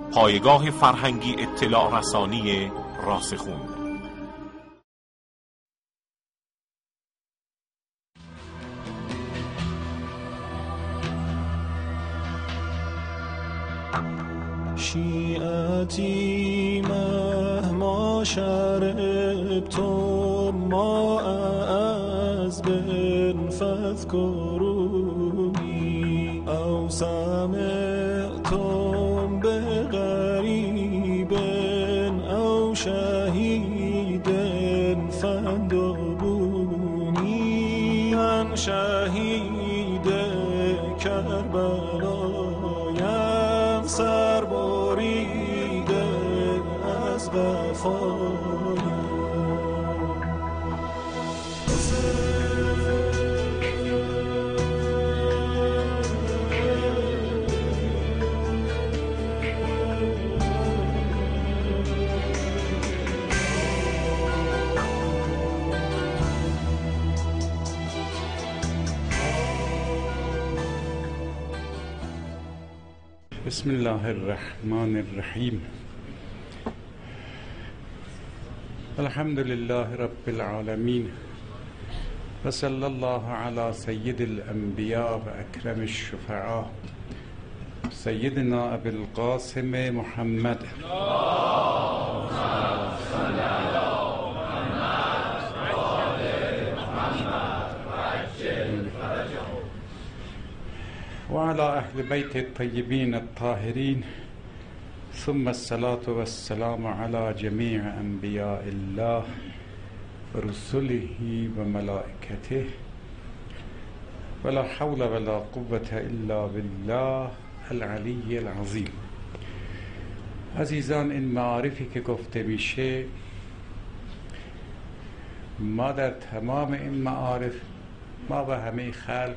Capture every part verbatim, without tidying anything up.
پایگاه فرهنگی اطلاع رسانی راسخون. شیعتی مهما شربتم ما از بن فاذكروني او سمعتم بغریب او شهید فاندبوني من شهید کربلایم سر بریده از وفایم. بسم الله الرحمن الرحیم. الحمد لله رب العالمین و صلی الله علی سید الانبیاء و اکرم الشفعاء سیدنا ابی القاسم محمد و علی اهل بیت الطیبین الطاهرین ثم الصلاة والسلام علی جمیع انبیاء الله و رسله و ملائکته ولا حول ولا قوة الا بالله العلی العظیم. عزیزان، این معارفی که گفته میشه ما در تمام این معارف ما و همه خلق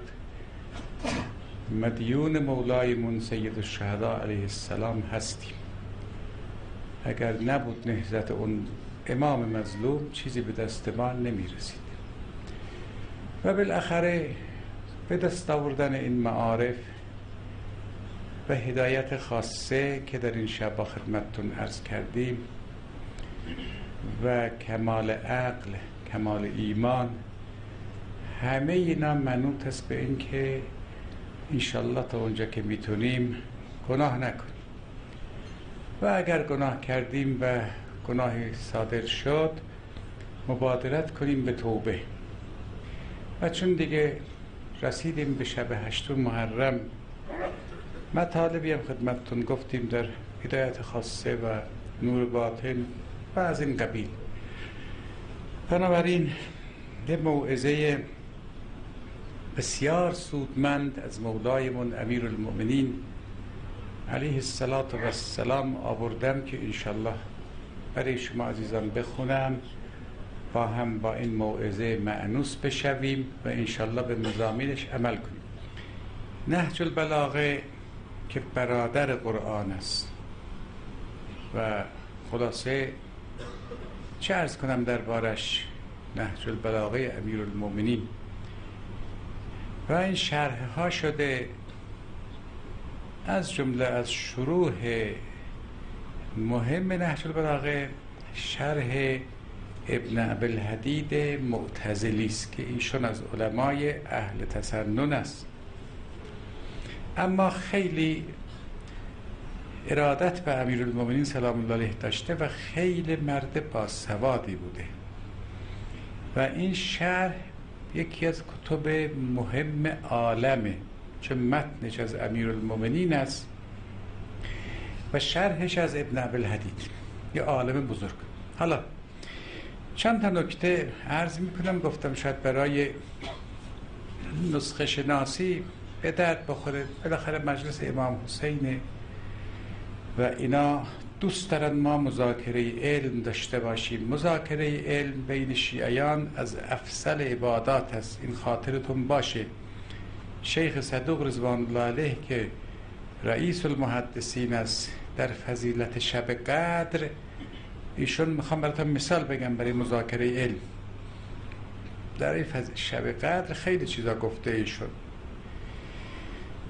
مدیون مولایمون سید الشهدا علیه السلام هستیم. اگر نبود نهضت اون امام مظلوم چیزی به دست ما نمی رسید و بالاخره به دست آوردن این معارف و هدایت خاصه که در این شب با خدمتتون عرض کردیم و کمال عقل، کمال ایمان، همه اینا منوط است به این که انشالله تا اونجا که میتونیم گناه نکنیم و اگر گناه کردیم و گناهی صادر شد مبادرت کنیم به توبه. و چون دیگه رسیدیم به شب هشتم محرم، مطالبی هم خدمتتون گفتیم در هدایت خاصه و نور باطن و از این قبیل. بنابراین یه موعظه بسیار سودمند از مولایمون امیر المؤمنین علیه السلام آوردم که انشالله برای شما عزیزان بخونم، با هم با این موعظه مأنوس بشویم و انشالله به مضامینش عمل کنیم. نهج البلاغه که برادر قرآن است و خلاصه چه عرض کنم دربارش، نهج البلاغه امیر المؤمنین و این شرح ها شده، از جمله از شروح مهم نهج البلاغه شرح ابن ابوالحدید معتزلی است که ایشون از علمای اهل تسنن است، اما خیلی ارادت به امیرالمومنین سلام الله علیه داشته و خیلی مرد باسوادی بوده و این شرح یکی از کتب مهم عالمه، چون متنش از امیرالمومنین است و شرحش از ابن ابوالحدید، یه عالم بزرگ. حالا چند تا نکته عرض میکنم، گفتم شاید برای نسخه شناسی به درد بخوره. بالاخره مجلس امام حسینه و اینا دوست دارن ما مذاکره علم داشته باشیم. مذاکره علم بین شیعیان از افضل عبادات است، این خاطرتون باشه. شیخ صدوق رضوان الله علیه که رئیس المحدثین است در فضیلت شب قدر، ایشون میخوام براتون مثال بگم برای مذاکره علم. در این شب قدر خیلی چیزا گفته ایشون.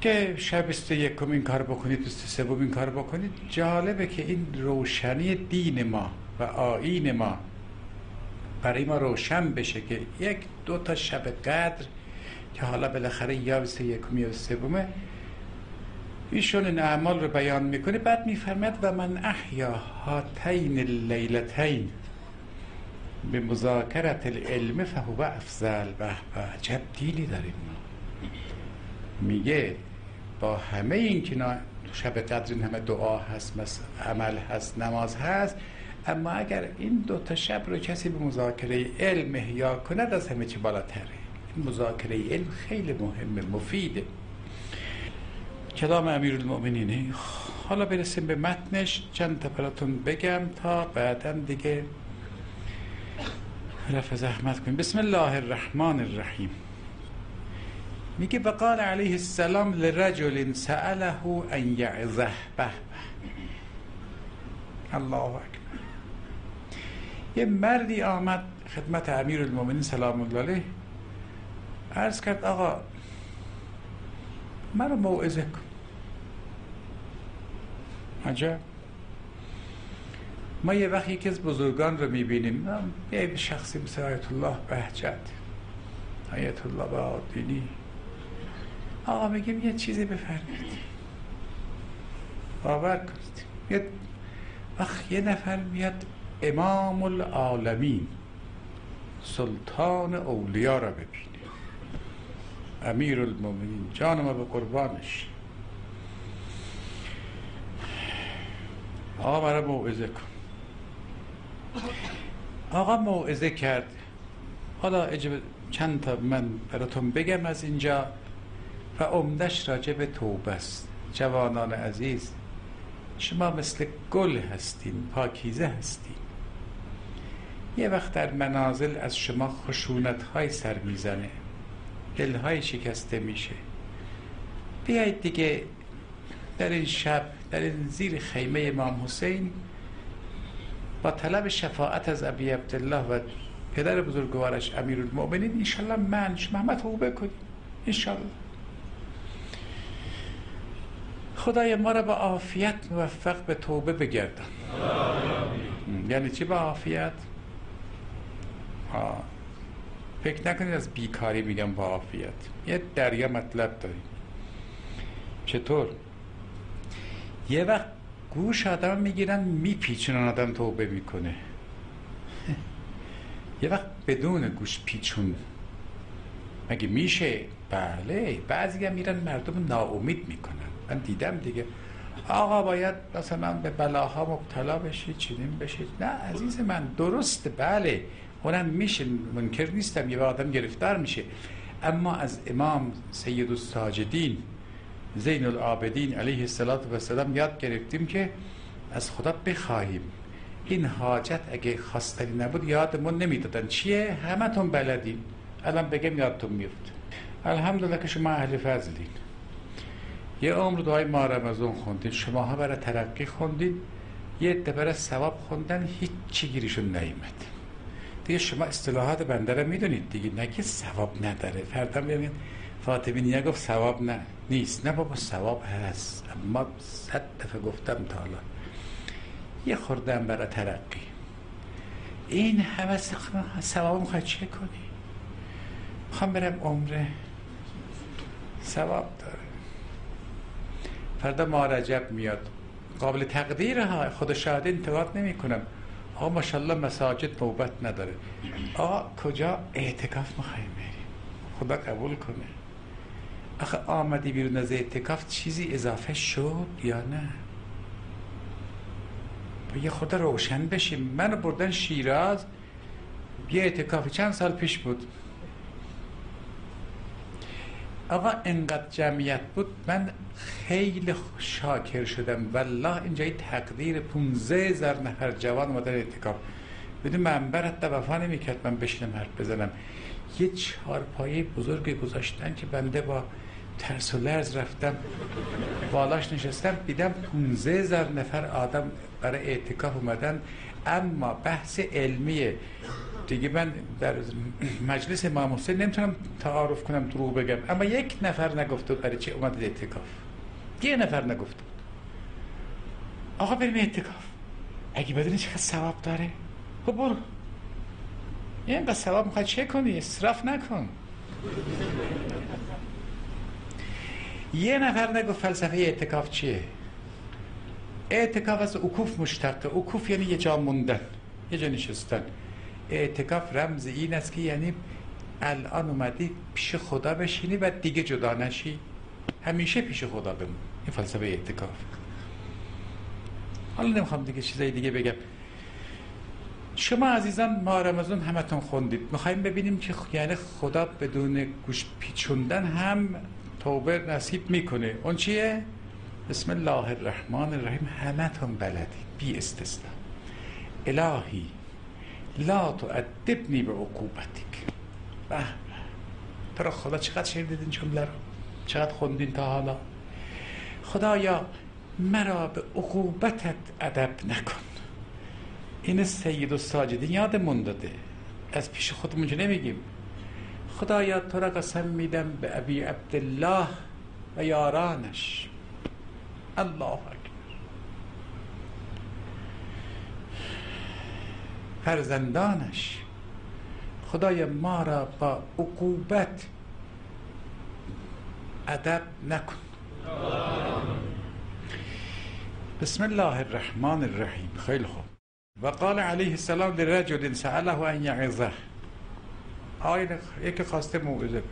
که شب بیست و یکم این کار بکنید، بیست و سوم این کار بکنید. جالبه که این روشنی دین ما و آیین ما برای ما روشن بشه که یک دو تا شب قدر که حالا بالاخره یا بیست و یکم یا بیست و سوم ایشون این اعمال رو بیان میکنه. بعد میفرماد و من احیا هاتین اللیلتین به مذاکرت العلم فهو افضل. به به عجب دینی داریم ما. میگه با همه این که شب قدر این همه دعا هست، عمل هست، نماز هست، اما اگر این دو تا شب رو کسی به مذاکره علم احیا کند از همه چی بالاتره. این مذاکره علم خیلی مهمه، مفیده. کلام امیرالمؤمنینه. حالا برسیم به متنش، چند تا براتون بگم تا بعداً دیگه رفع زحمت کنیم. بسم الله الرحمن الرحیم. میگه وقال علیه السلام لرجل سأله ان یعظه. به الله اکبر. یه مردی آمد خدمت امیرالمؤمنین سلام الله علیه، عرض کرد آقا منو موعظه کن. عجب. ما یه وقت یکی از بزرگان رو میبینیم، یه شخصی مثل آیت الله بهجت، آیت الله بهادینی، آقا میگیم یه چیزی بفرمید، باور کنید. یه وقت یه نفر میاد امام العالمین سلطان اولیاء را ببینه، امیر المومنین، جان ما به قربانش، آقا برای موعظه کن. آقا موعظه کرد. حالا اجازه چند تا من براتون بگم از اینجا و عمدش راجع به توبه است. جوانان عزیز، شما مثل گل هستین، پاکیزه هستین. یه وقت در منازل از شما خشونت های سر میزنه، دل های شکسته میشه. بیایید دیگه در این شب در این زیر خیمه امام حسین با طلب شفاعت از ابی عبدالله و پدر بزرگوارش امیرالمؤمنین انشالله من شما همه توبه کنیم انشالله. خدای ما را با عافیت موفق به توبه بگردن. یعنی چی با عافیت؟ ها. فکر نکنید از بیکاری میگم با عافیت، یه دریا مطلب داریم. چطور؟ یه وقت گوش آدم میگیرن میپیچونن، آدم توبه میکنه. یه وقت بدون گوش پیچون مگه میشه؟ بله. بعضی هم میرن مردم ناامید میکنن. من دیدم دیگه، آقا باید مثلا به بلاها مبتلا بشید، چنین بشید. نه عزیز من، درسته، بله اونم میشه، منکر نیستم، یه آدم گرفتار میشه. اما از امام سید الساجدین زین العابدین علیه السلام یاد گرفتیم که از خدا بخواهیم. این حاجت اگه خواستنی نبود یادمون نمیدادن. چیه؟ همه تون بلدین. الان بگم یادتون میفت. الحمدلله که شما اهل فضلین. یه عمر دعای ماه رمضان خوندین، شما ها برای ترقی خوندین، یه عده برای ثواب خوندن، هیچ چی گیریشون نیومد. دیگه شما اصطلاحات بنده رو میدونید دیگه. نگه ثواب نداره، فردا میگن فاطمی نیا گفت ثواب نه نیست. نه بابا ثواب هست، اما صد دفعه گفتم تا حالا یه خوردم برای ترقی. این همه ثواب میخوای چه کنی؟ میخوام برم عمره، ثواب داره. فردا ماه رجب میاد، قابل تقدیره ها، خدا شاهد انتقاد نمی کنم. آقا ماشاءالله مساجد نوبت نداره. آقا کجا اعتکاف میخوایم بریم؟ خدا قبول کنه. آخه آمدی بیرون از اعتکاف چیزی اضافه شد یا نه؟ با یه خدا روشن بشیم. منو بردن شیراز، یه اعتکاف چند سال پیش بود. آقا انقدر جمعیت بود، من خیلی شاکر شدم. والله اینجای تقدیر پونزده هزار نفر جوان اومدن اعتکاف. بدون منبر حتی وفا نمی‌کرد من بشینم حرف بزنم. یه چهارپایه بزرگ گذاشتن که بنده با ترس و لرز رفتم بالاش نشستم، دیدم پونزده هزار نفر آدم برای اعتکاف اومدن، اما بحث علمیه دیگه. من در مجلس امام حسین نمیتونم تعارف کنم دروغ بگم، اما یک نفر نگفته برای چی اومد اعتکاف، یه نفر نگفته آقا بریم اعتکاف. اگه بدونی چقدر ثواب داره خب برو، اینقدر ثواب میخواد چه کنی؟ اسراف نکن. یه نفر نگفت فلسفه اعتکاف چیه. اعتکاف از عکوف مشتقه. عکوف یعنی یه جا موندن، یه جا نشستن. اعتکاف رمز این است که یعنی الان اومدی پیش خدا بشینی و دیگه جدا نشی، همیشه پیش خدا بمون. این فلسفه اعتکاف. حالا نمیخوام دیگه چیزای دیگه بگم. شما عزیزان ماه رمضان همتون خوندید، میخوایم ببینیم که یعنی خدا بدون گوش پیچوندن هم توبه نصیب میکنه. اون چیه؟ بسم الله الرحمن الرحیم. همتون بلدید بی استثنا. الهی لا تعذبنی به عقوبتک. به تو را خدا چقدر شنیدید این جمله رو؟ چقدر خوندین تا حالا؟ خدایا مرا به عقوبتت ادب نکن. این سید الساجدین یادمون داده، از پیش خودمون چه نمیگیم. خدایا تو را قسم میدم به ابی عبدالله و یارانش. الله اکبر. فرزندانش. خدایا ما را با عقوبت ادب نکن. بسم الله الرحمن الرحیم. خیلی خوب. و قال علیه السلام لرجل سأله ان یعظه. آیه یکی خواسته موعظه.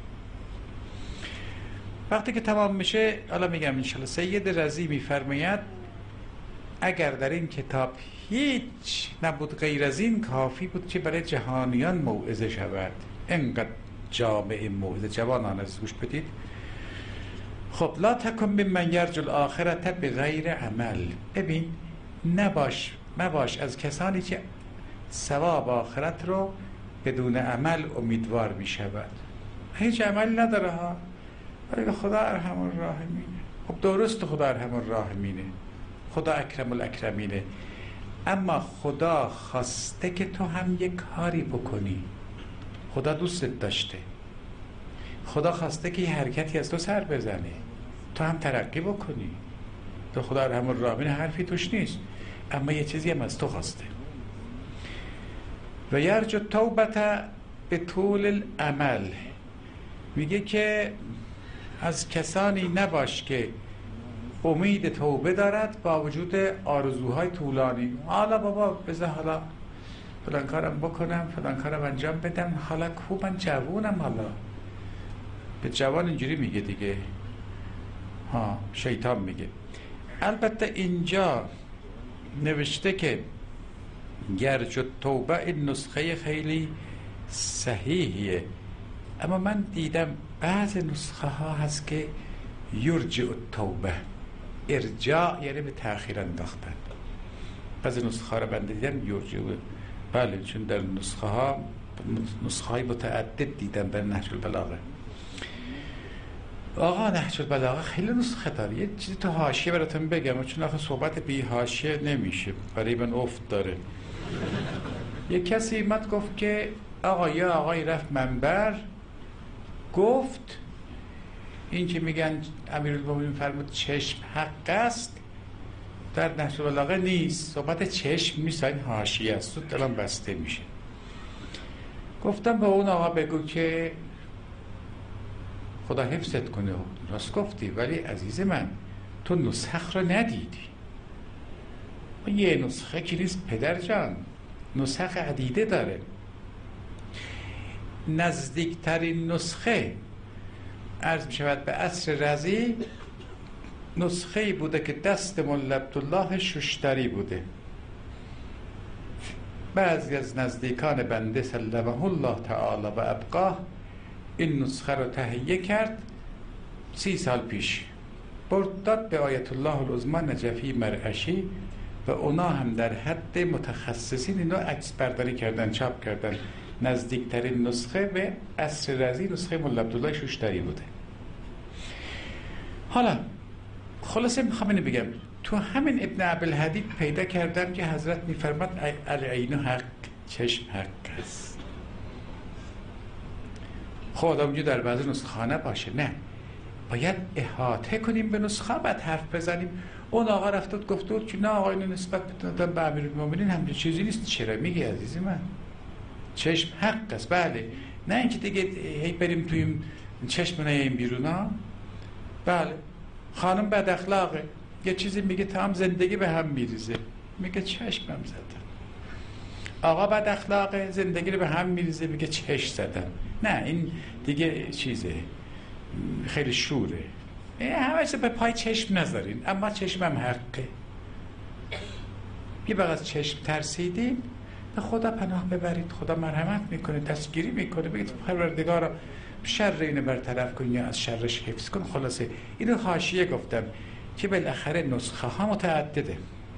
وقتی که تمام میشه، حالا میگم انشالله، سید رضی میفرماید اگر در این کتاب هیچ نبود غیر از این کافی بود که برای جهانیان موعظه شود. اینقدر جامع موعظه. جوانان از گوش بدید. خب لا تکن ممن یرجو الاخرة بغیر عمل. ببین نباش مباش از کسانی که ثواب آخرت رو بدون عمل امیدوار می شود. هیچ عملی نداره ها، ولی خدا ارحم الراحمینه. خب درست خدا ارحم الراحمینه، خدا اکرم الاکرمینه، اما خدا خواسته که تو هم یک کاری بکنی. خدا دوستت داشته، خدا خواسته که یه حرکتی از تو سر بزنه، تو هم ترقی بکنی. تو خدا ارحم الراحمینه حرفی توش نیست، اما یه چیزی هم از تو خواسته. و یرجو توبت به طول العمل. میگه که از کسانی نباش که امید توبه دارد با وجود آرزوهای طولانی. حالا بابا بذار حالا فلان کارم بکنم، فلان کارم انجام بدم، حالا کو من جوونم. حالا به جوان اینجوری میگه دیگه، ها شیطان میگه. البته اینجا نوشته که یرجو توبه این نسخه خیلی صحیحیه، اما من دیدم بعض نسخه ها هست که یرجع التوبه. ارجاع یعنی به تأخیر انداختن. بعض نسخه ها رو من دیدم یرجع. بله، چون در نسخه ها نسخه های متعدد دیدم در نهج البلاغه. آقا نهج البلاغه خیلی نسخه داره. یه چیزی تو حاشیه براتون بگم، چون آخه صحبت بی حاشیه نمیشه، برای من افت داره. یه کسی اومد گفت که آقا یا آقای رفت منبر گفت این که میگن امیرالمومنین فرمود چشم حق است، در نهج البلاغه نیست. صحبت چشم نیست، این حاشیه است، تو دلم بسته میشه. گفتم به اون آقا بگو که خدا حفظت کنه. راست گفتی، ولی عزیز من تو نسخ رو ندیدی. یه نسخه که نیست پدر جان، نسخ عدیده داره. نزدیکترین نسخه عرض می شود به عصر رضی نسخه بوده که دست مولا عبدالله ششتری بوده. بعضی از نزدیکان بنده سلمه الله تعالی و ابقاه این نسخه رو تهیه کرد سی سال پیش، برد داد به آیت الله العظمی نجفی مرعشی و اونا هم در حد متخصصین اینو عکس برداری کردن، چاپ کردن. نزدیکترین نسخه به عصر رضی نسخه مولا عبدالله ششتری بوده. حالا خلاصه میخوام اینو بگم، تو همین ابن عبدالحدید پیدا کردم که حضرت میفرماد العین حق، چشم حق است. خب آدم جو در بعض نسخانه باشه، نه باید احاطه کنیم به نسخه بعد حرف بزنیم. اون آقا رفت و گفت که نه آقا اینو نسبت بدادن به امیرالمومنین همچین چیزی نیست. چرا میگی عزیزی من؟ چشم حق است. بله، نه اینکه دیگه هی بریم توی چشم نیاییم بیرون ها. بله، خانم بد اخلاقه، یه چیزی میگه تمام زندگی به هم میریزه، میگه چشمم زدم. آقا بد اخلاقه، زندگی رو به هم میریزه، میگه چشم زدم. نه این دیگه چیزه، خیلی شوره. همه به پای چشم نذارین، اما چشمم حقه. یه بغض چشم ترسیدین، به خدا پناه ببرید، خدا مرحمت میکنه، دستگیری میکنه، بگید پروردگارا شر اینو برطرف کن یا از شرش حفظ کن. خلاصه اینو حاشیه گفتم که بالاخره نسخه ها متعدده.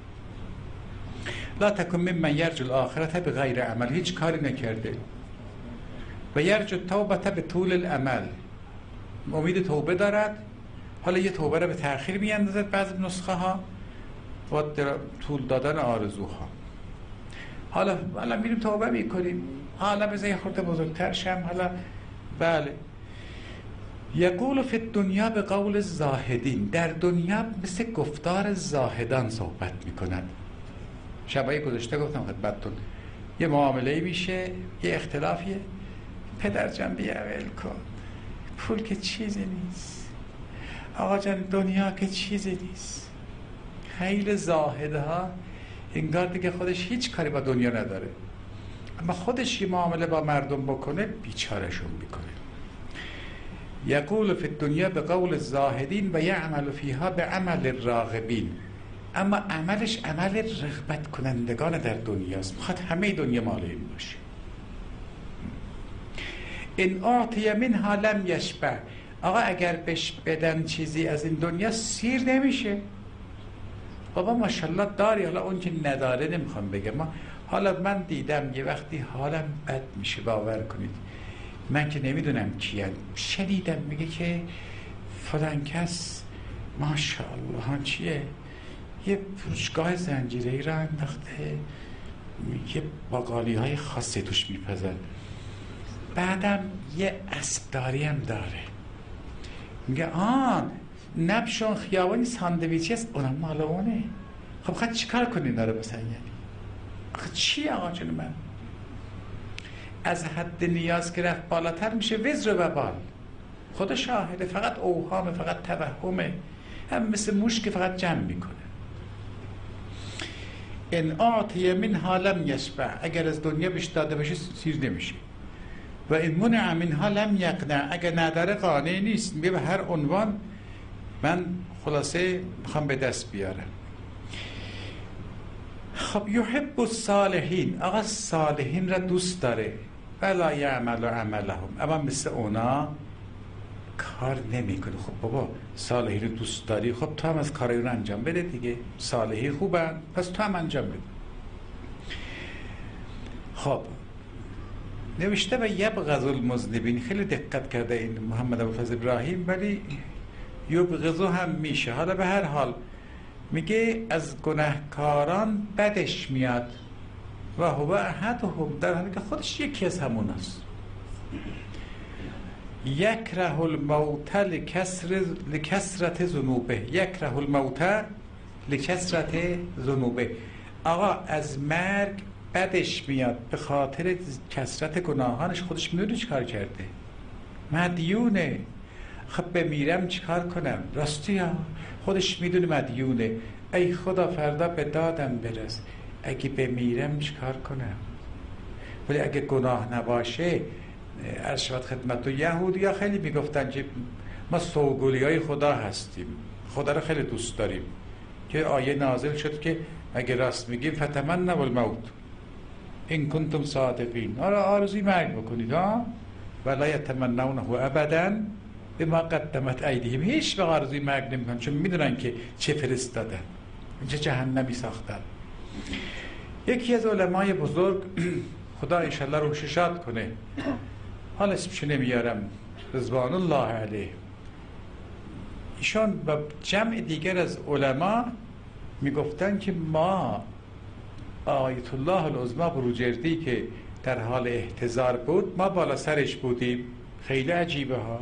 لا تکن ممن یرجو الاخرة بغیر عمل، هیچ کاری نکرده و یرجو التوبة به طول الامل، امید توبه دارد، حالا یه توبه رو به تأخیر میاندازد بعضی نسخه ها و طول دادن آرزوها. حالا حالا میریم توبه میکنیم، حالا بذار یه خورده بزرگتر شم، حالا بله. یقول فی الدنیا به قول الزاهدین، در دنیا مثل گفتار زاهدان صحبت میکنند. شبای گذشته گفتم خدمتتون یه معامله میشه، یه اختلافیه، پدر جان بیا ول کن، پول که چیزی نیست، آقا جان دنیا که چیزی نیست. خیلی زاهدها انگار دیگه خودش هیچ کاری با دنیا نداره، اما خودش یه معامله با مردم بکنه بیچارشون میکنه. یقول فی الدنیا به قول الزاهدین و یعمل فیها به عمل الراغبین، اما عملش عمل رغبت کنندگان در دنیاست، میخواد همه دنیا مال این باشه. این اعطی منها لم یشبع، آقا اگر بهش بدن چیزی از این دنیا سیر نمیشه. بابا ماشاءالله داری، حالا اون که نداره نمیخوام بگم، ما حالا من دیدم یه وقتی حالم بد میشه، باور کنید من که نمیدونم کیه، شنیدم میگه که فلان کس ماشاءالله چیه یه فروشگاه زنجیره‌ای را انداخته، یه باقالی های خاصی توش میپزن، بعدم یه اسبداری هم داره. میگه آن نبشون خیابانی ساندویچی است، اونم مال اونه. خب خواهد چی کار کنی داره مثلا؟ یعنی آخه چی آقا جون من؟ از حد نیاز که رفت بالاتر میشه وزر و بال. خدا شاهده، فقط اوهامه، فقط توهمه، هم مثل موش که فقط جمع میکنه. ان اعطی منها لم یشبع، اگر از دنیا بهش داده بشه سیر نمیشه. و ان منع منها لم یقنع، اگر نداره قانع نیست، میگه به هر عنوان من خلاصه میخوام به دست بیارم. خب یحب الصالحین، آقا صالحین را دوست داره، ولا یعمل عملهم، اما مثل اونا کار نمیکنه. خب بابا صالحین رو دوست داری، خب تو هم از کارای اون انجام بده دیگه، صالحی خوبن پس تو هم انجام بده. خب نوشته و یبغض المذنبین، خیلی دقت کرده این محمد ابوالفضل ابراهیم، ولی یبغضو هم میشه. حالا به هر حال میگه از گناهکاران بدش میاد و هو احدهم، در حالی که خودش یکی از همون است. یکره الموت لکسر لکسرت ذنوبه، یکره الموت لکسرت ذنوبه، آقا از مرگ بدش میاد به خاطر کثرت گناهانش. خودش میدونه چی کار کرده، مدیونه. خب بمیرم چیکار کنم؟ راستی ها خودش میدونه مدیونه. ای خدا فردا به دادم برس، اگه بمیرم چیکار کنم؟ ولی اگه گناه نباشه، از شبت خدمت و یهودی ها خیلی میگفتن که ما سوگلی های خدا هستیم، خدا رو خیلی دوست داریم، که آیه نازل شد که اگه راست میگیم فتمنوا الموت ان کنتم صادقین، آره آرزوی مرگ بکنید ها، ولا یتمنونه ابدا بما قدمت ایدیهم، هیچ وقت آرزوی مرگ نمیکنن چون میدونن که چه فرستادن، چه جهنمی ساختن. یکی از علمای بزرگ خدا انشالله روحش شاد کنه، حال اسمشو نمیارم، رضوان الله علیه، ایشان و جمع دیگر از علما میگفتن که ما آیت الله العظمی بروجردی که در حال احتضار بود ما بالا سرش بودیم. خیلی عجیبه ها.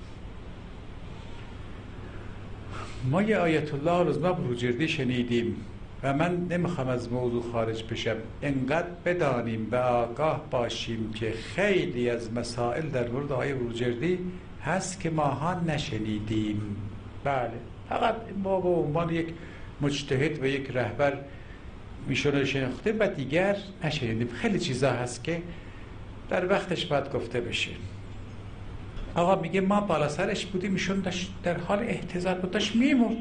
ما یه آیت الله العظمی بروجردی شنیدیم و من نمیخوام از موضوع خارج بشم. انقدر بدانیم و آگاه باشیم که خیلی از مسائل در مورد آیه بروجردی هست که ماها نشنیدیم. بله، فقط ما به عنوان یک مجتهد و یک رهبر میشونه شناخته و دیگر نشنیدیم. خیلی چیزا هست که در وقتش باید گفته بشه. آقا میگه ما بالا سرش بودیم، ایشون داشت در حال احتضار بود، داشت میمرد.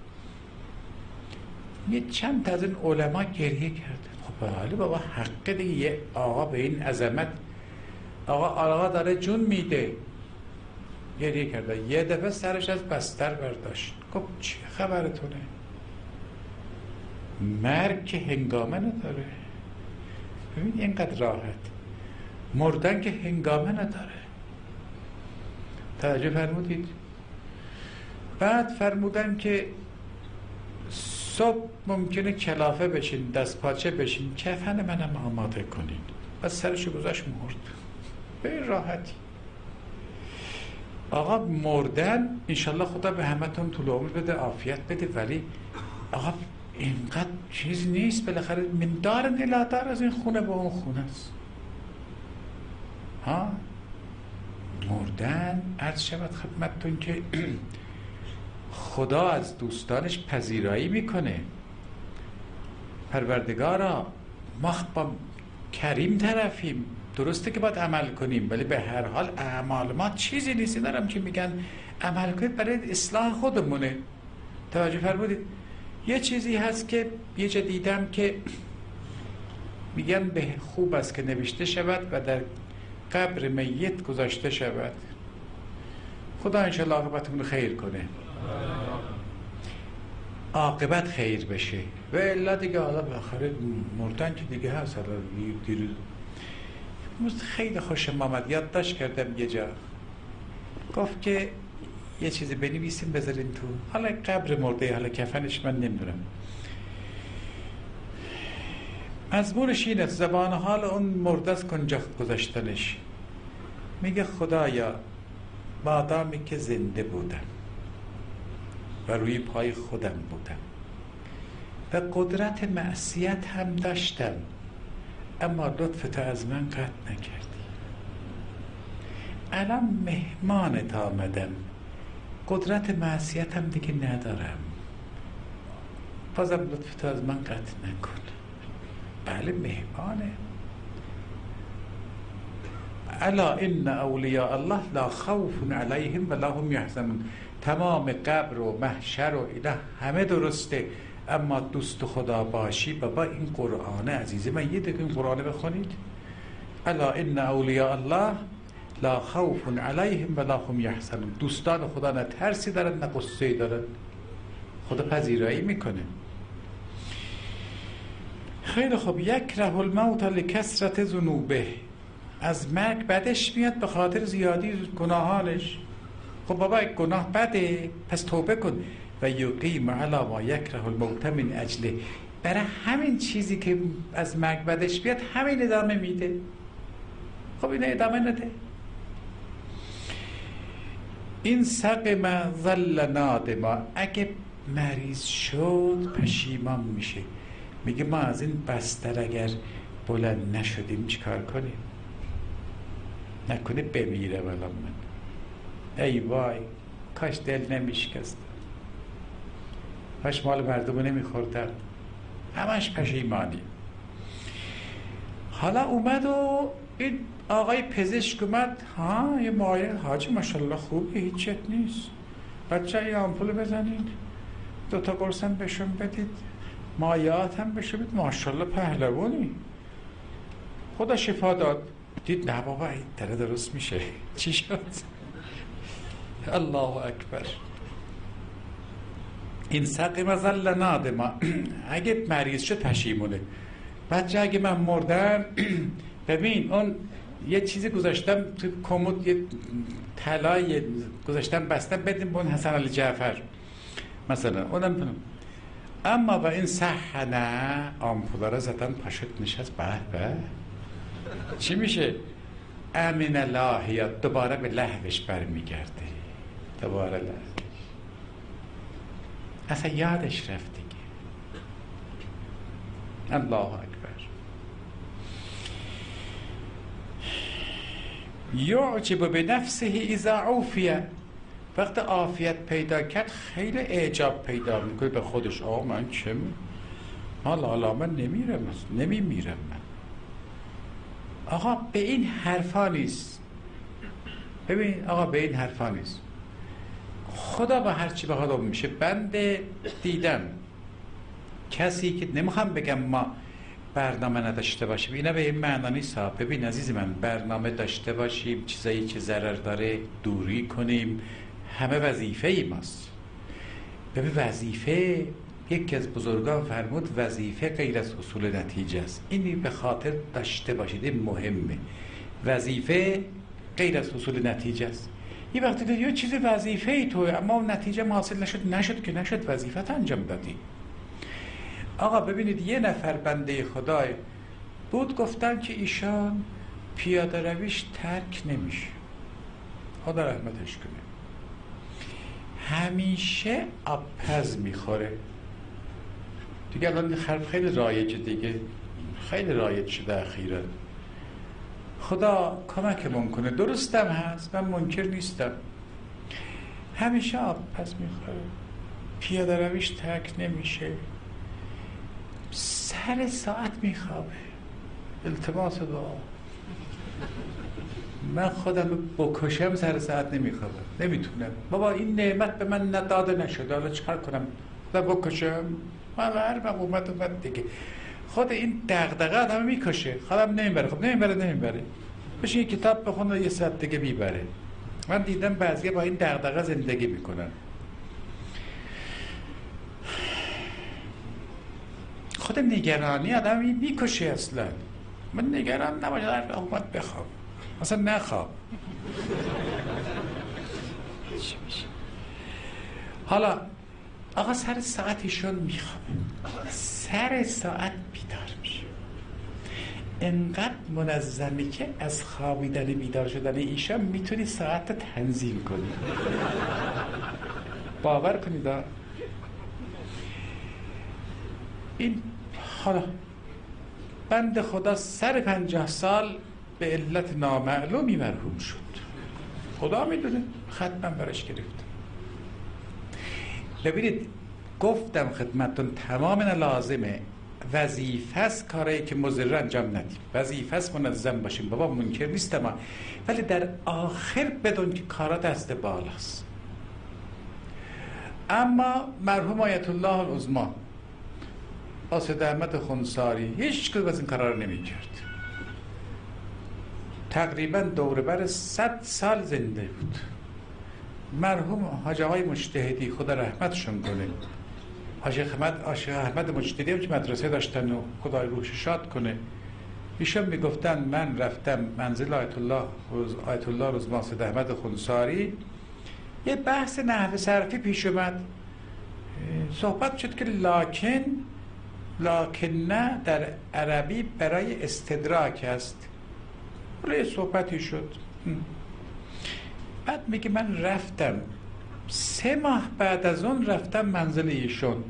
یه چند تا از این علما گریه کردن. خب حالا بابا حق دیگه، یه آقا به این عظمت، آقا آقا داره جون میده، گریه کرده. یه دفعه سرش از بستر برداشت، گفت چه خبرتونه؟ مرگ که هنگامه نداره. ببین اینقدر راحت، مردن که هنگامه نداره. توجه فرمودید؟ بعد فرمودن که صبح ممکنه کلافه بشین، دست پاچه بشین، کفن منم آماده کنین. بس سرشو گذاشت مرد. به این راحتی. آقا مردن انشالله خدا به همتون طول عمر بده، عافیت بده، ولی آقا اینقدر چیز نیست. بالاخره من دارن الا دار، از این خونه به اون خونه است. ها مردن عرض شود خدمتتون که خدا از دوستانش پذیرایی میکنه. پروردگارا ما با کریم طرفیم، درسته که باید عمل کنیم، ولی به هر حال اعمال ما چیزی نیست. دارم که میگن عمل کنید برای اصلاح خودمونه. توجه فرمودید؟ یه چیزی هست که یه جا دیدم که میگن به خوب است که نوشته شود و در قبر میت گذاشته شود. خدا انشاءالله عاقبتمون خیر کنه، عاقبت خیر بشه. و الا دیگه حالا بالاخره مردن که دیگه هست. حالا دیروز خیلی خوشم آمد، یادداشت کردم یه جا، گفت که یه چیزی بنویسیم بذارین تو، حالا قبر مرده، حالا کفنش من نمیدونم. مضمونش اینه، زبان حال اون مرده از کنجا گذاشتنش. میگه خدایا مادامی که زنده بودم و روی پای خودم بودم و قدرت معصیت هم داشتم، اما لطفت از من قطع نکردی. الان مهمانت آمدم، قدرت معصیت هم دیگه ندارم، بازم لطفت از من قطع نکن. بله مهمانه. الا ان اولیاء الله لا خوف علیهم ولا هم یحزنون. تمام قبر و محشر و اینا همه درسته، اما دوست خدا باشی. بابا این قرآن عزیزه، من یه دقیقه این قرآن بخونید. الا ان اولیاء الله لا خوف علیهم ولا هم یحزنون. دوستان خدا نه ترسی دارن نه غصه‌ای دارن، خدا پذیرایی میکنه. خیلی خوب. یکره الموت لکثرت ذنوبه. از مرگ بدش میاد به خاطر زیادی گناهانش. خب بابا گناه بده، پس توبه کن. و یقیم علی ما یکره الموت من اجله. برای همین چیزی که از مرگ بدش بیاد همین ادامه میده. خب این ادامه نده. این سقم ظل نادما. اگه مریض شد پشیمان میشه. میگه ما از این بستر اگر بلند نشدیم چیکار کنیم؟ نکنه بمیره ولی من. ای وای کاش دل نمیشکستم، کاش مال مردم نمیخوردم. همش پشیمانی. حالا اومد و این آقای پزشک اومد، ها یه معاینه، حاجی ماشاءالله خوبه، هیچ چیت نیست، بچه یه آمپول بزنید، دوتا قرص هم بهشون بدید، مایعات هم بهشون بدید، ماشاءالله پهلوانی، خدا شفا داد. دید نه بابا این داره درست میشه. چی شد؟ الله اکبر. این سقم ظل نادما. اگه مریض شد پشیمونه. بچه اگه من مردم ببین اون یه چیزی گذاشتم تو کمد، یه طلای گذاشتم بستم بدیم به اون حسن علی جعفر مثلا، اونم بنام. اما با این صحنه آمپولا را زدن پاشت نشست، به به چی میشه؟ امین الله یا دوباره به لهوش برمیگرده، دوباره لهوش اصلا یادش رفت دیگه. الله اکبر. یعجب به نفسه اذا عوفیه، وقت عافیت پیدا کرد خیلی اعجاب پیدا میکنه به خودش. آه من چه می؟ حالا حالا من نمیرم، نمی میرم من. آقا به این حرفا نیست. ببین آقا به این حرفا نیست. خدا با هرچی به حالم میشه. بنده دیدم کسی که نمیخوام بگم ما برنامه نداشته باشیم، اینا به این معنا نیست ها. ببین عزیز من، برنامه داشته باشیم، چیزایی که ضرر داره دوری کنیم، همه وظیفه ای ماست. ببین وظیفه، یکی از بزرگان فرمود وظیفه غیر از حصول نتیجه است. اینی به خاطر داشته باشید، این مهمه. وظیفه غیر از حصول نتیجه است. یه وقتی تو یه چیز وظیفه ای تو، اما نتیجه حاصل نشد، نشد که نشد، وظیفت انجام دادی. آقا ببینید یه نفر بنده خدای بود، گفتن که ایشان پیاده رویش ترک نمیشه، خدا رحمتش کنه، همیشه آبپز میخوره دیگه. الان حرف خیلی رایجه دیگه، خیلی رایج شده اخیراً. خدا کمکمون کنه. درستم هست، من منکر نیستم. همیشه آبپز میخوره، پیاده رویش ترک نمیشه، سر ساعت میخوابه. التماس دعا. من خودم بکشم سر ساعت نمیخوابم، نمیتونم. بابا این نعمت به من نداده نشده، حالا چکار کنم؟ خودم بکشم؟ حالا هر وقت اومد اومد دیگه. خود این دغدغه آدم میکشه، خودم نمیبره. خب نمیبره نمیبره بشه یه کتاب بخونه یه ساعت دیگه میبره. من دیدم بعضی با این دغدغه زندگی میکنن. خود نگرانی آدمی میکشه اصلا. من نگران نباشه، هر وقت اومد بخواب، اصلا نخواب. چی میشه؟ حالا آقا سر ساعت ایشون میخوابه، سر ساعت بیدار میشه، انقدر منظمی که از خوابیدن بیدار شدن ایشون میتونی ساعت تنظیم کنی. باور کنید این. حالا بند خدا سر پنجاه سال به علت نامعلومی مرحوم شد، خدا میدونه، ختمم برش گرفت. ببینید گفتم خدمتتون تمام لازمه، وظیفه است کاری که مضر انجام ندیم، وظیفه است منظم باشیم، بابا منکر نیستم، ولی در آخر بدون که کارا دست بالاست. اما مرحوم آیت الله العظمی قاصد احمد خنثاری هیچ کدوم از این کارا رو نمی‌کرد. تقریبا دور بر صد سال زنده بود. مرحوم حاج آقای مجتهدی خدا رحمتشون کنه، حاج احمد حاج احمد مجتهدی هم که مدرسه داشتن و خدای روحش شاد کنه، ایشون میگفتن من رفتم منزل آیت الله آیت الله العظمی قاصد احمد خنثاری، یه بحث نحو صرفی پیش اومد، صحبت شد که لکن لکن نه در عربی برای استدراک است. ولی صحبتی شد. بعد میگه من رفتم سه ماه بعد از اون رفتم منزل ایشون،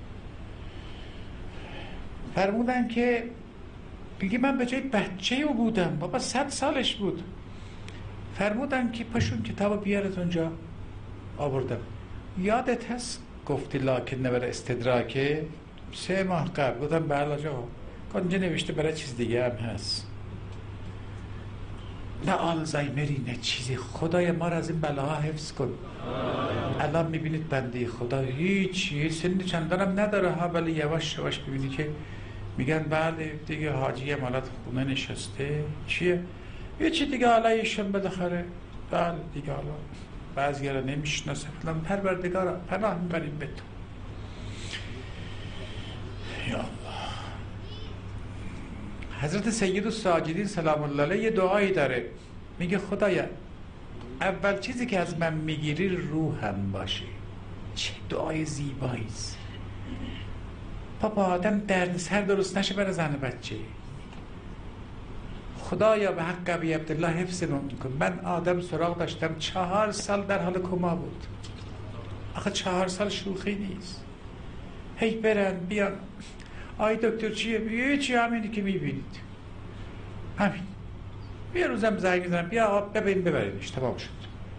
فرمودن که میگه من به جای بچه او بودم، بابا صد سالش بود، فرمودن که پاشون کتاب بیار از اونجا. آوردم. یادت هست گفتی لکن نبر استدراکه؟ سه ماه قبل بودم. بله جا کنجا نوشته برای چیز دیگه هم هست، نه آلزایمری نه چیزی. خدای ما را از این بلاها حفظ کن. الان میبینید بنده خدا هیچ سن چندانم نداره ها، ولی یواش یواش ببینید که میگن بله دیگه حاجی مالات خونه نشسته، چیه یه چی دیگه حالا ایشون بالاخره بله دیگه حالا بعضی را نمیشناسه فلان. پروردگارا پناه میبریم به تو. یا الله. حضرت سید الساجدین سلام الله علیه یه دعایی داره، میگه خدایا اول چیزی که از من میگیری روحم باشه. چه دعای زیبایی است. بابا آدم درد سر درست نشه برای زن بچه. خدایا به حق ابی عبدالله حفظمون کن. من آدم سراغ داشتم چهار سال در حال کما بود. آخه چهار سال شوخی نیست. هی برن بیان آی دکتر چیه؟ یه چی همینی که میبینید همین. یه روزم زنگ میزنم بیا آقا ببین ببرینش تمام شد.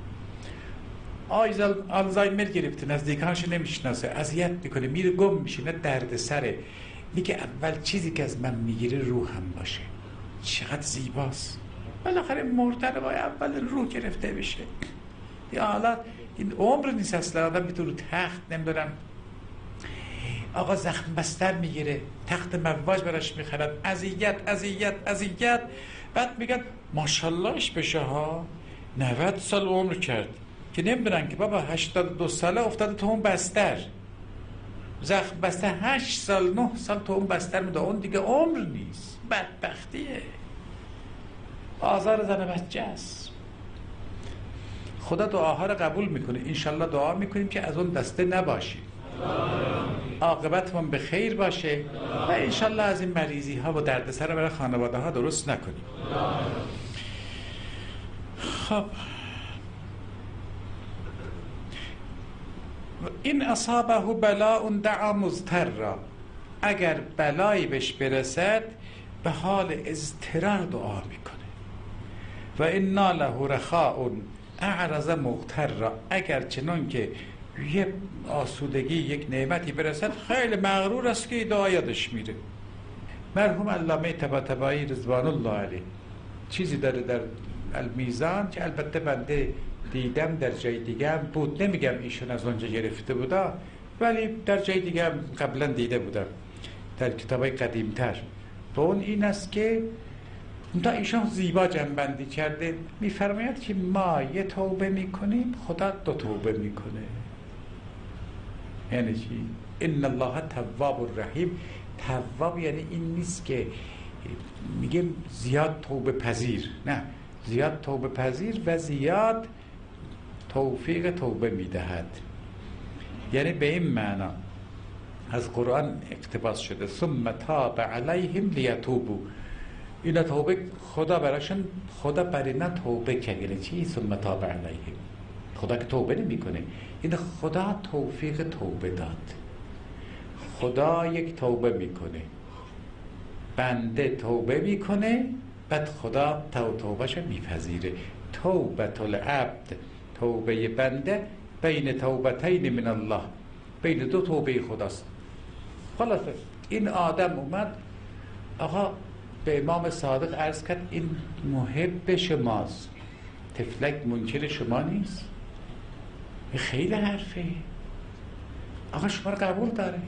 آی آلزایمر گرفته نزدیکانش نمیشناسه اذیت میکنه میره گم میشه نه درد سره. میگه اول چیزی که از من میگیره روحم باشه. چقدر زیباست. بالاخره مردن باید اول روح گرفته بشه. یا حالا این عمر نیست اصلا آدم میتونه رو تخت نمیدونم آقا زخم بستر میگیره تخت مواج براش میخرد اذیت اذیت اذیت بعد میگن ماشاءاللهش بشه ها نود سال عمر کرد که نمیدونن که بابا هشتاد و دو ساله افتاده تو اون بستر زخم بستر هشت سال نه سال تو اون بستر میده اون دیگه عمر نیست بدبختیه آزار زن بچه است. خدا دعاها رو قبول میکنه انشالله دعا میکنیم که از اون دسته نباشیم عاقبتمون به خیر باشه و انشالله از این مریضی ها و دردسر رو برای خانواده ها درست نکنیم. خب این اصابه بلاء دعا مضطرا اگر بلایی بهش برسد به حال اضطرار دعا میکنه و انا له رخاء اعرض مغترا اگر چنان که یه آسودگی یک نعمتی برسد خیلی مغرور است که دعا یادش میره. مرحوم علامه طباطبایی رضوان الله علیه چیزی داره در المیزان که البته بنده دیدم در جای دیگه هم بود نمیگم ایشون از اونجا گرفته بودا ولی در جای دیگه هم قبلا دیده بودم در کتابای قدیمتر و اون این است که تا ایشان زیبا جنبندی کرده میفرماید که ما یه توبه میکنیم خدا دو توبه میکنه. یعنی چی؟ ان الله تواب الرحیم. تواب یعنی این نیست که میگیم زیاد توبه پذیر، نه زیاد توبه پذیر و زیاد توفیق توبه میدهد. یعنی به این معنا از قرآن اقتباس شده ثم تاب علیهم لیتوبوا اینا توبه خدا براشون خدا بر اینا توبه کرد. یعنی چی؟ ثم تاب علیهم خدا که توبه نمی کنه این خدا توفیق توبه داد. خدا یک توبه میکنه بنده توبه میکنه بعد خدا تو توبهش میپذیره. توبه العبد توبه بنده بین توبتین من الله بین دو توبه خداست. خلاصه این آدم اومد آقا به امام صادق عرض کرد این محب شماست تفلک منکر شما نیست خیلی حرفه آقا شما رو قبول داره.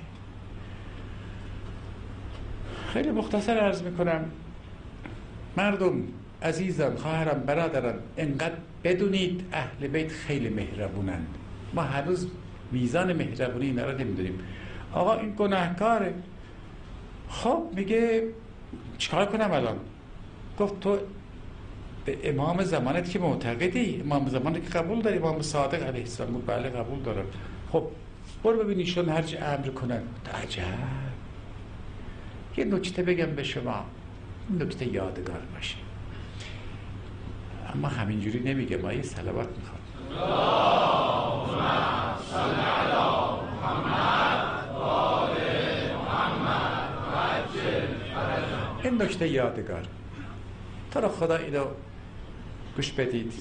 خیلی مختصر عرض میکنم مردم عزیزان خواهرم برادران انقدر بدونید اهل بیت خیلی مهربونند. ما هنوز میزان مهربونی اینا رو نمیدونیم. آقا این گناهکاره خب میگه چیکار کنم الان؟ گفت تو به امام زمانت که معتقدی امام زمانت که قبول داری امام صادق علیه السلام گفت بله قبول دارم. خب برو ببین ایشون هرچی امر کنن. عجب یه نکته بگم به شما این نکته یادگار باشه اما همینجوری نمیگه ما یه صلوات میخوام اللهم صل علی محمد و آل محمد و عجل فرجهم. این نکته یادگار تو رو خدا اینو گوش بدید.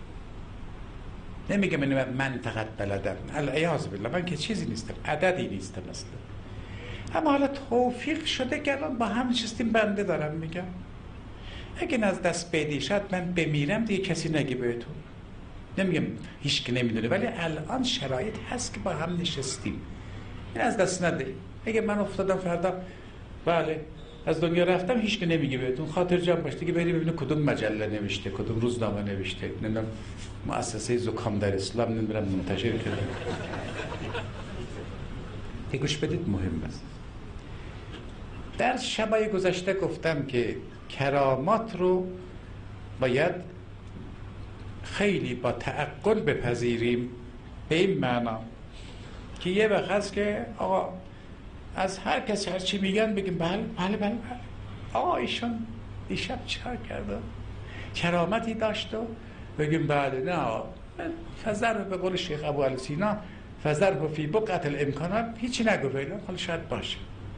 نمیگه من من فقط بلدم العیاذ بالله من که چیزی نیستم عددی نیستم اصلا اما حالا توفیق شده که الان با هم نشستیم بنده دارم میگم اگه از دست بدی شاید من بمیرم دیگه کسی نگه بهتون نمیگم هیچ که نمیدونه ولی الان شرایط هست که با هم نشستیم این از دست نده. اگه من افتادم فردا بله از دنیا رفتم هیچ که نمیگه بهتون خاطر جمع باش دیگه بریم ببینیم کدوم مجله نوشته کدوم روزنامه نوشته نمیدونم مؤسسه زکام در اسلام نمیدونم منتشر کرده. یه گوش بدید مهم است. در شبای گذشته گفتم که کرامات رو باید خیلی با تعقل بپذیریم، به این معنا که یه وقت هست که آقا از هر کسی هر چی میگن بگیم بله بله بله بله آقا ایشون دیشب چیکار کرده، کرامتی داشت و بگیم بله نه فذره، به قول شیخ ابو علی سینا فذره فی بقعة الامکانات، هیچی نگو فعلا، حالا شاید باشه.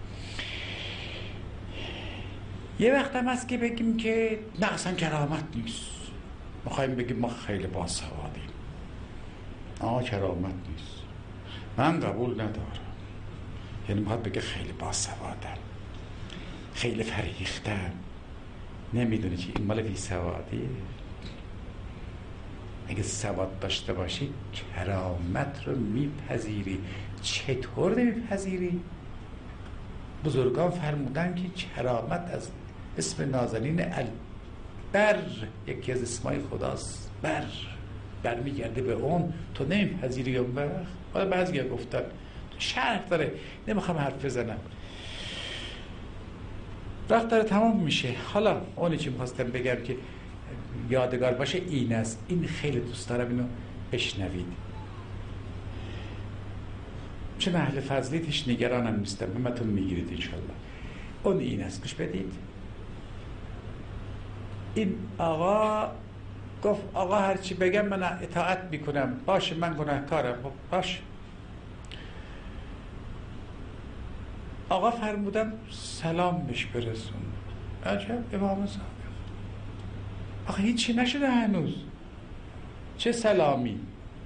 یه وقت هم هست که بگیم که نه اصلا کرامت نیست، میخوایم بگیم ما خیلی باسوادیم، آه کرامت نیست، من قبول ندارم. یعنی میخواد بگه خیلی باسوادم، خیلی فریختم. نمیدونی که این مال بی سوادیه. اگه سواد داشته باشی کرامت رو میپذیری. چطور نمیپذیری؟ بزرگان فرمودن که کرامت از اسم نازنین البر، یکی از اسمای خداست، بر برمیگرده به اون. تو نمیپذیری اون وقت. حالا بعضی ها گفتن شرح داره، نمیخوام حرف بزنم، وقت داره تمام میشه. حالا اونی چی میخواستم بگم که یادگار باشه این است، این خیلی دوست دارم اینو بشنوید، چه اهل فضلیت هیچ نگرانم نیستم، همتون میگیرید انشالله. اون این است، گوش بدید. این آقا گفت آقا هرچی بگم من اطاعت میکنم، باشه من گناهکارم، باشه. آقا فرمودن سلام بهش برسون. عجب امام صادق، آخه هیچی نشده هنوز، چه سلامی؟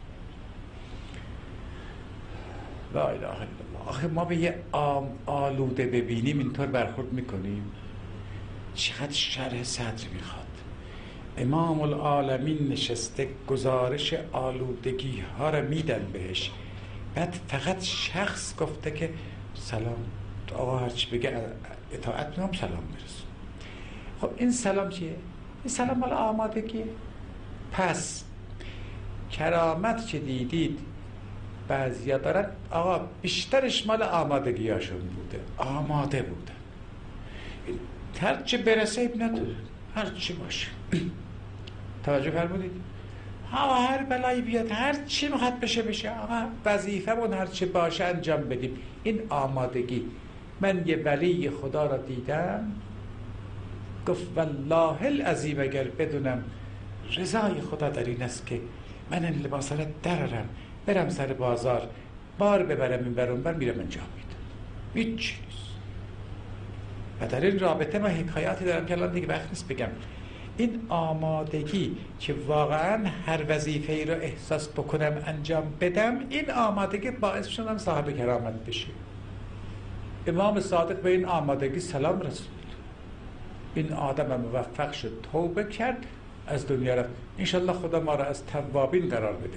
لا اله الا الله. آخه ما به یه عام آلوده ببینیم اینطور برخورد میکنیم. چقدر شرح صدر میخواد. امام العالمین نشسته گزارش آلودگی ها رو میدن بهش، بعد فقط شخص گفته که سلام، آقا هرچی بگه اطاعت میکنم، سلام برسون. خب این سلام چیه؟ این سلام مال آمادگیه. پس کرامت که دیدید بعضیا دارن آقا بیشترش مال آمادگی هاشون بوده، آماده بوده، هرچی برسه اب نداره، هرچی باشه. توجه فرمودید؟ آقا هر بلایی بیاد، هر چی میخواد بشه بشه، آقا وظیفه من هر چی باشه انجام بدیم. این آمادگی. من یه ولی خدا را دیدم گفت والله العظیم اگر بدونم رضای خدا در این است که من این لباس را درارم برم سر بازار بار ببرم این برون بر میرم انجام میدم، هیچ چیز. و در این رابطه من حکایاتی دارم که الان دیگه وقت نیست بگم. این آمادگی که واقعا هر وظیفه ای رو احساس بکنم انجام بدم، این آمادگی باعث شدم صاحب کرامت بشه. امام صادق به این آمادگی سلام رسول. این آدم موفق شد، توبه کرد، از دنیا رفت. انشالله خدا ما را از توابین قرار بده.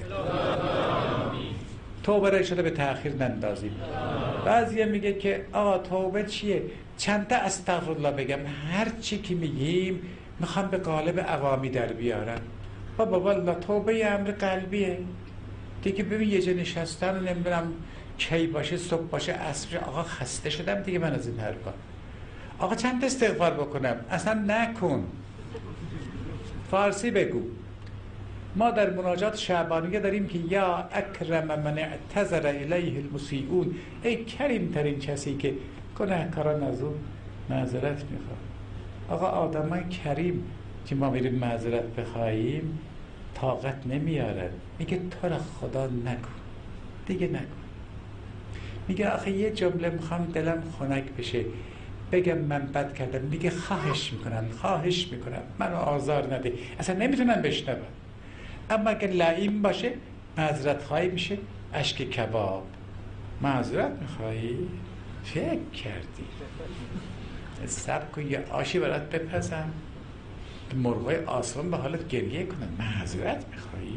توبه را انشالله به تأخیر نندازیم. بعضی میگه که آقا توبه چیه؟ چند تا استغفرالله بگم، هر چی که میگیم میخوام به قالب عوامی در بیارن. بابا والله توبه یه امر قلبیه دیگه. ببین یه جا نشستن نمیدونم کی باشه، صبح باشه، عصر، آقا خسته شدم دیگه من از این حرفا. آقا چند تا استغفار بکنم؟ اصلا نکن، فارسی بگو. ما در مناجات شعبانیه داریم که یا اکرم من اعتذر الیه المسیئون، ای کریم ترین کسی که گناهکاران از اون معذرت میخواد. آقا آدمای کریم که ما میریم معذرت بخواهیم طاقت نمیارن، میگه تو را خدا نکن دیگه، نکن. میگه آخه یه جمله میخوام دلم خنک بشه بگم من بد کردم، میگه خواهش میکنم خواهش میکنم منو آزار نده، اصلا نمیتونم بشنوم. اما اگه لعیم باشه معذرت خواهی میشه اشک کباب. معذرت میخوایی؟ فکر کردی سب کن یه آشی برات بپزم، مرغای آسمان به حالت گریه کنن، معذرت میخوایی؟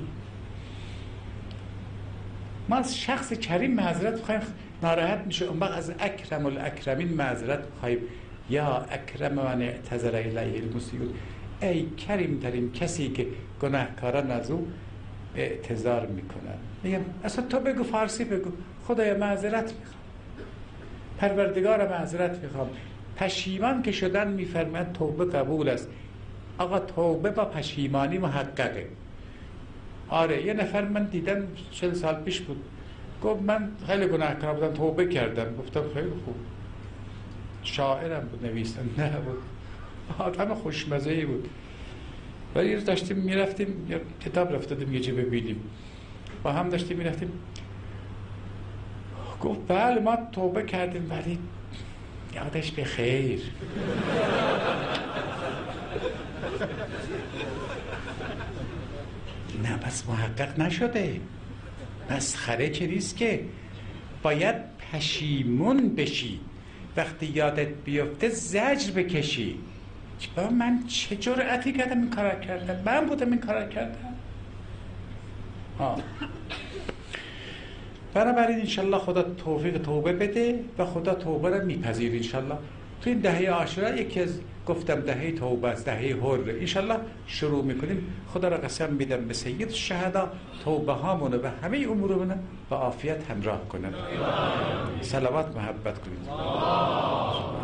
ما از شخص کریم معذرت میخواییم، ناراحت میشه، اون وقت از اکرم الاکرمین معذرت میخواییم. یا اکرم من اعتذر الیه المسیئون، ای کریم ترین کسی که گناهکاران از او اعتذار میکنن. میگم اصلا تو بگو، فارسی بگو، خدایا معذرت میخوام، پروردگار معذرت میخوام، پشیمان که شدن میفرماید توبه قبول است. آقا توبه با پشیمانی محققه. آره یه نفر من دیدم چند سال پیش بود گفت من خیلی گناهکار بودم توبه کردم. گفتم خیلی خوب. شاعرم بود، نویسنده بود، آدم خوشمزه‌ای بود. ولی روز داشتیم میرفتیم یا کتاب رفتادیم یه جا ببینیم، با هم داشتیم میرفتیم، گفت بله ما توبه کردیم ولی یادش به خیر. نه بس محقق نشده، مسخره که نیست که، باید پشیمون بشی، وقتی یادت بیفته زجر بکشی. با من چه جرأتی کردم این کارا کردم، من بودم این کارا کردم. آه. بنابراین انشالله خدا توفیق توبه بده و خدا توبه را میپذیر انشالله. تو این دهه عاشورا یکی از گفتم دهه توبه است، دهه حر، انشالله شروع میکنیم. خدا را قسم میدم به سید الشهدا توبه هامونو و همه امورمونو با عافیت همراه کنن. صلوات محبت کنید.